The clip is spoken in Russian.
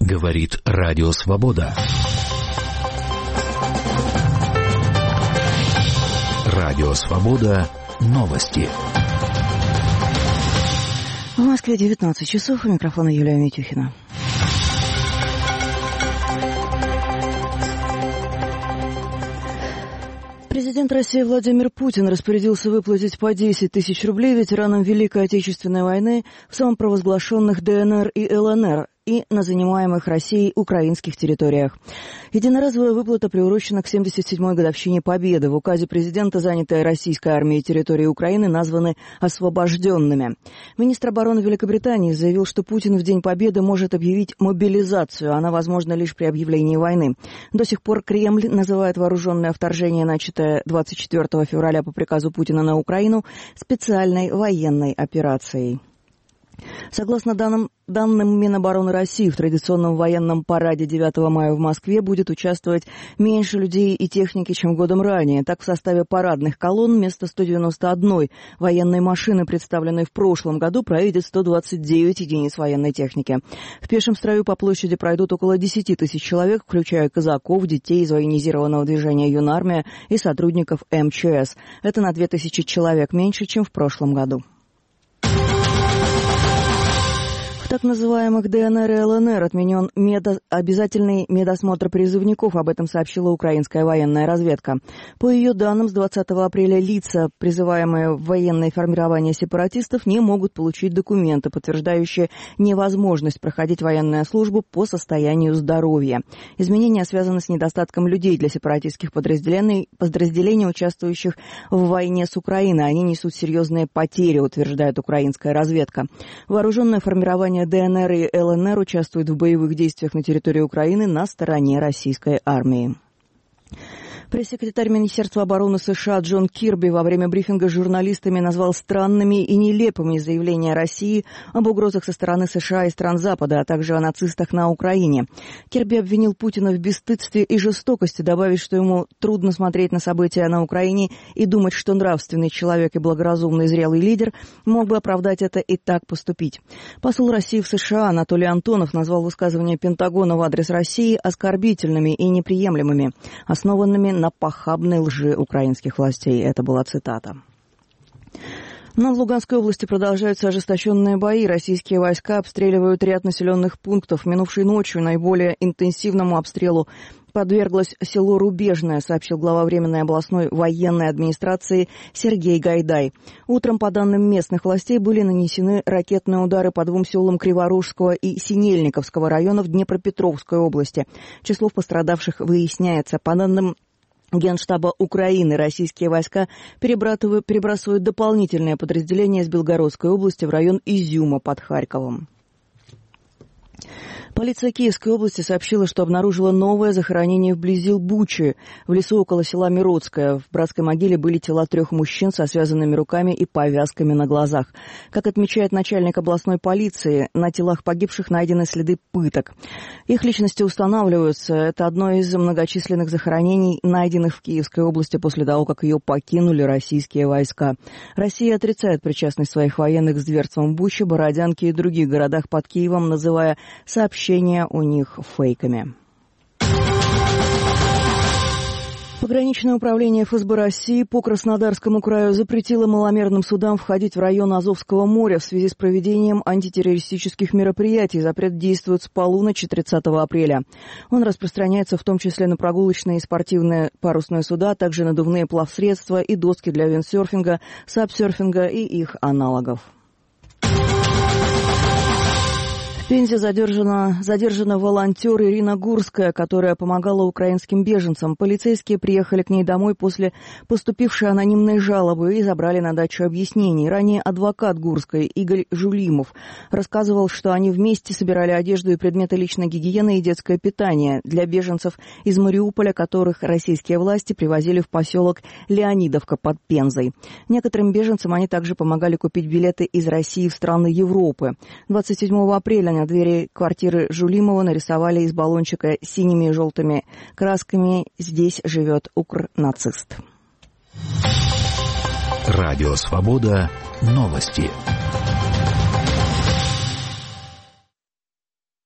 Говорит Радио Свобода. Радио Свобода. Новости. В Москве 19 часов. У микрофона Юлия Митюхина. Президент России Владимир Путин распорядился выплатить по 10 тысяч рублей ветеранам Великой Отечественной войны в самопровозглашенных ДНР и ЛНР и на занимаемых Россией украинских территориях. Единоразовая выплата приурочена к 77-й годовщине Победы. В указе президента занятые российской армией территории Украины названы освобожденными. Министр обороны Великобритании заявил, что Путин в День Победы может объявить мобилизацию. Она возможна лишь при объявлении войны. До сих пор Кремль называет вооруженное вторжение, начатое 24 февраля по приказу Путина на Украину, специальной военной операцией. Согласно данным Минобороны России, в традиционном военном параде 9 мая в Москве будет участвовать меньше людей и техники, чем годом ранее. Так, в составе парадных колонн вместо 191 военной машины, представленной в прошлом году, проедет 129 единиц военной техники. В пешем строю по площади пройдут около 10 тысяч человек, включая казаков, детей из военизированного движения «Юнармия» и сотрудников МЧС. Это на 2000 человек меньше, чем в прошлом году. В так называемых ДНР и ЛНР отменен обязательный медосмотр призывников, об этом сообщила украинская военная разведка. По ее данным, с 20 апреля лица, призываемые в военное формирование сепаратистов, не могут получить документы, подтверждающие невозможность проходить военную службу по состоянию здоровья. Изменения связаны с недостатком людей для сепаратистских подразделений, участвующих в войне с Украиной. Они несут серьезные потери, утверждает украинская разведка. Вооруженное формирование ДНР и ЛНР участвуют в боевых действиях на территории Украины на стороне российской армии. Пресс-секретарь Министерства обороны США Джон Кирби во время брифинга с журналистами назвал странными и нелепыми заявления России об угрозах со стороны США и стран Запада, а также о нацистах на Украине. Кирби обвинил Путина в бесстыдстве и жестокости, добавив, что ему трудно смотреть на события на Украине и думать, что нравственный человек и благоразумный зрелый лидер мог бы оправдать это и так поступить. Посол России в США Анатолий Антонов назвал высказывания Пентагона в адрес России оскорбительными и неприемлемыми, основанными на похабной лжи украинских властей. Это была цитата. Но в Луганской области продолжаются ожесточенные бои. Российские войска обстреливают ряд населенных пунктов. Минувшей ночью наиболее интенсивному обстрелу подверглось село Рубежное, сообщил глава Временной областной военной администрации Сергей Гайдай. Утром, по данным местных властей, были нанесены ракетные удары по двум селам Криворужского и Синельниковского районов Днепропетровской области. Число пострадавших выясняется. По данным Генштаба Украины, российские войска перебрасывают дополнительные подразделения из Белгородской области в район Изюма под Харьковом. Полиция Киевской области сообщила, что обнаружила новое захоронение вблизи Бучи, в лесу около села Миродское. В братской могиле были тела 3 мужчин со связанными руками и повязками на глазах. Как отмечает начальник областной полиции, на телах погибших найдены следы пыток. Их личности устанавливаются. Это одно из многочисленных захоронений, найденных в Киевской области после того, как ее покинули российские войска. Россия отрицает причастность своих военных к зверствам в Буче, Бородянке и других городах под Киевом, называя сообщения у них фейками. Пограничное управление ФСБ России по Краснодарскому краю запретило маломерным судам входить в район Азовского моря в связи с проведением антитеррористических мероприятий. Запрет действует с полуночи 30 апреля. Он распространяется в том числе на прогулочные и спортивные парусные суда, а также надувные плавсредства и доски для виндсерфинга, сапсерфинга и их аналогов. В Пензе задержана волонтер Ирина Гурская, которая помогала украинским беженцам. Полицейские приехали к ней домой после поступившей анонимной жалобы и забрали на дачу объяснений. Ранее адвокат Гурской Игорь Жулимов рассказывал, что они вместе собирали одежду и предметы личной гигиены и детское питание для беженцев из Мариуполя, которых российские власти привозили в поселок Леонидовка под Пензой. Некоторым беженцам они также помогали купить билеты из России в страны Европы. 27 апреля на двери квартиры Жулимова нарисовали из баллончика синими и желтыми красками «Здесь живет укр-нацист». Радио Свобода. Новости.